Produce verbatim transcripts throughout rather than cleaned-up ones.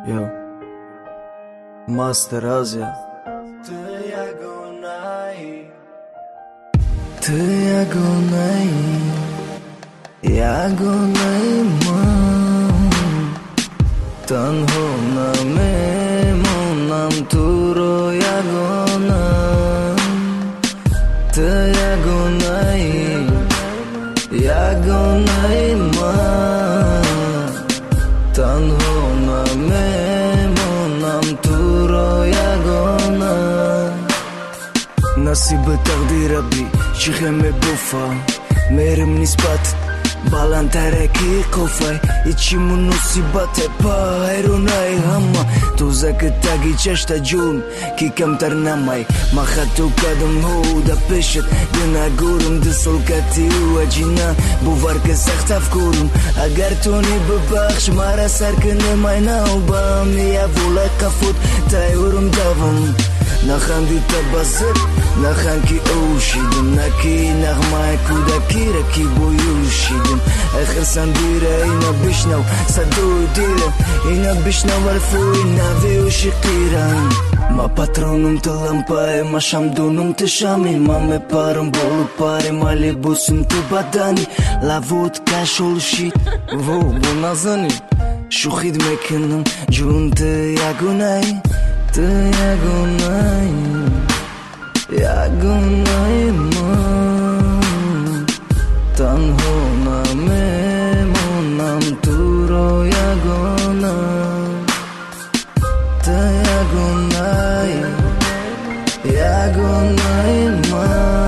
Jo Master Azja Të jagonaj Të jagonaj Jagonaj më Të nhona me monam turo jagonaj Të jagonaj Jagonaj më Të nhona me monam turo jagonaj Nasibë taqdira bi Qikhe me bufa Merëm një spat Balan të reki kofaj I qimu nusi bate pa Erunaj hama Tuza këta gi qeshta gjurëm Ki kam tërnamaj Ma khatu kadëm hu Da peshet Dëna gurëm Dësol kati u a gjina Buvar kësa këtaf kurëm Agar toni bëbaksh Mara sarkën e majna u bam Nija vula ka fut Ta e urëm davëm Na khandi të bazet Na khan ki u shidëm Na ki nagma e kuda kira ki boju shidëm E khërsan dire i na bishnau Sa du i dire I na bishnau arfu i na viu shikiran Ma patronum të lampa e ma shamdunum të shami Ma me parëm bolu pare ma li busum të badani La vot ka shol shit Vo, bo nazani Shukhid me kënëm Gjun të jagonaj Të jagonaj Jagonaj më Të nhona me monam turo jagonaj Të jagonaj Jagonaj më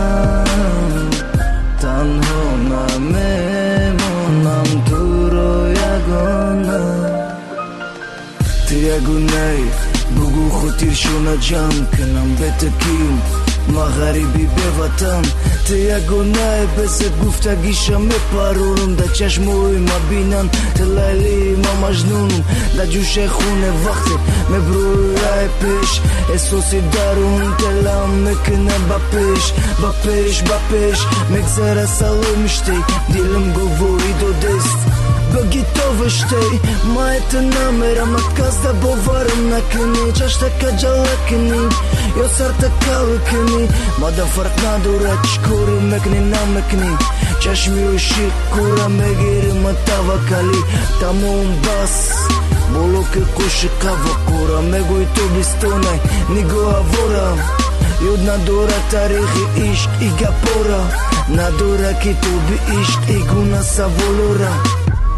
Të nhona me monam turo jagonaj Të jagonaj Bugu khutir shuna gjam Kënam betë kim Ma gharibi beva tam Të jagonaj Bese gufta gisha me parurëm Da qash muj ma binan Të lajli ma majnunëm Da gjushe khune vakti Me bruja e pesh E sosi darun Të lam me këne ba pesh Ba pesh, ba pesh Me këzera salëm shtej Dilëm govori do dest Bëgitove shtej Ma e të namera Ma t'kas da bovarëm na këni Qashtë ka gjalla këni Jo sar të kallë këni Ma da fart na dura Qkuri me këni na me këni Qash mi u shik Kura me gjeri ma tava kali Ta mu më bas Bolo ke kushe kava Kura me gujtu bistonaj Nigo avora Jo na dura tarihi ishk I gapora Na dura kitu bi ishk I guna sa volora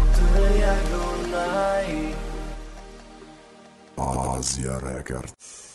Azja Record.